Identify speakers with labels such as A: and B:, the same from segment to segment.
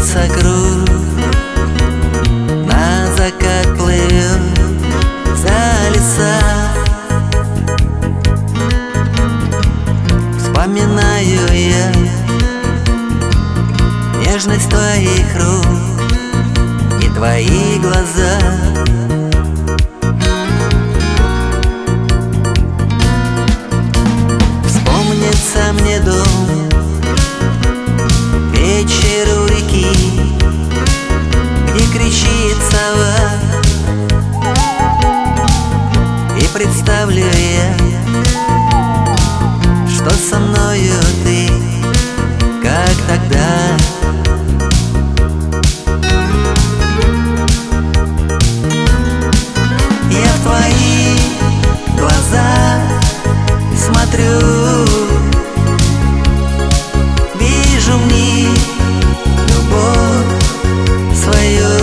A: кружится круг, на закат плывет за леса. Вспоминаю я нежность твоих рук и твои глаза. Вспомнится мне дом, вечер у реки, где кричит сова. И представлю я, что со мною ты, как тогда. Я в твои глаза смотрю, вижу в них любовь свою.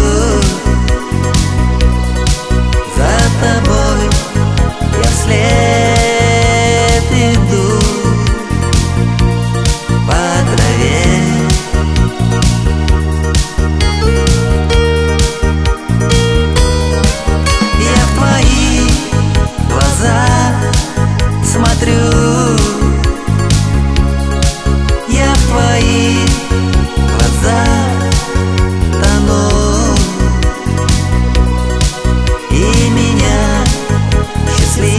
A: За тобой я вслед иду по траве. Я в твои глаза смотрю, я в твои глаза тону, и меня счастливее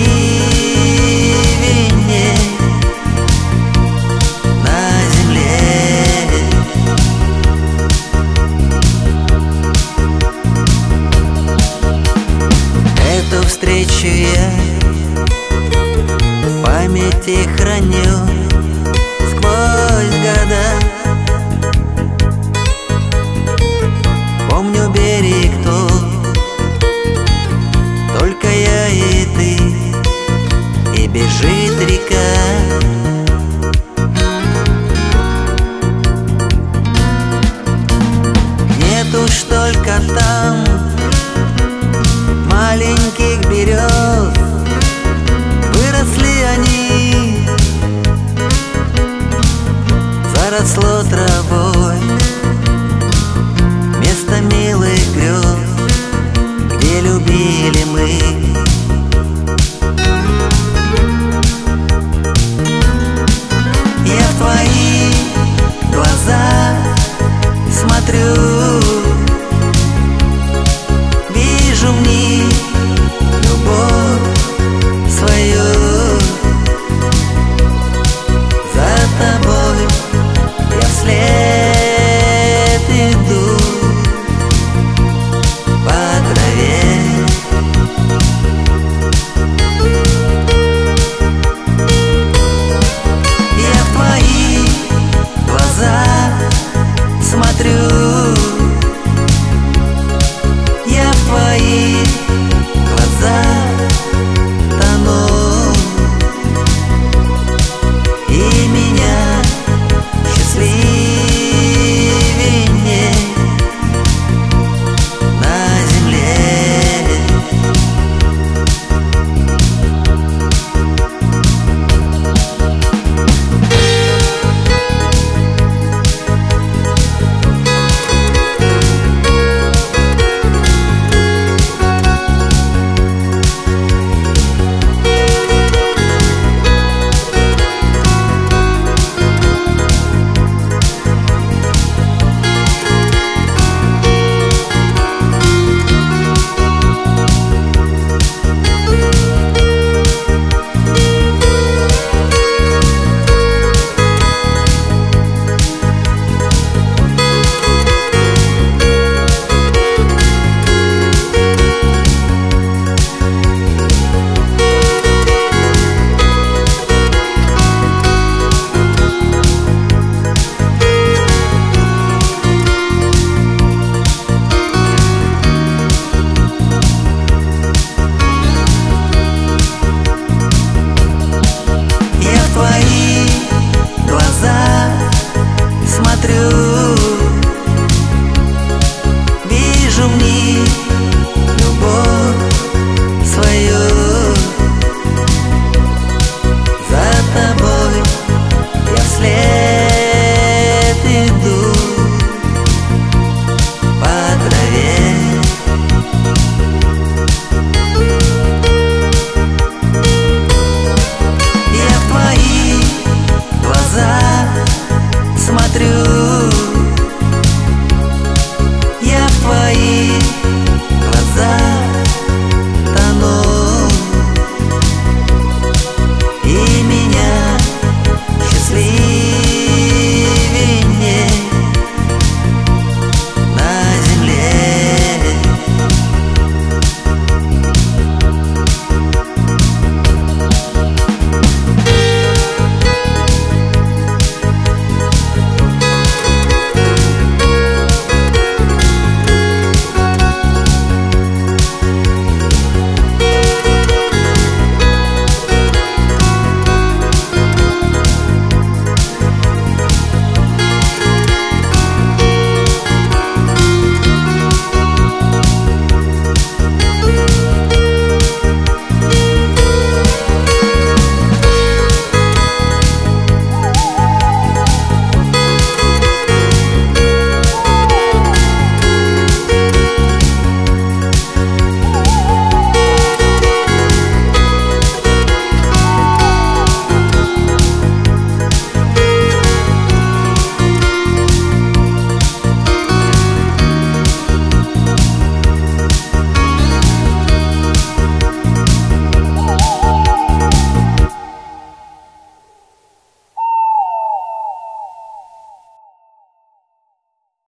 A: нет на земле. Эту встречу я в памяти храню сквозь года. Помню берег тот, только я и ты, и бежит река. Нет уж только там маленьких берез, выросли они, заросло травой место милых грез, где любили мы.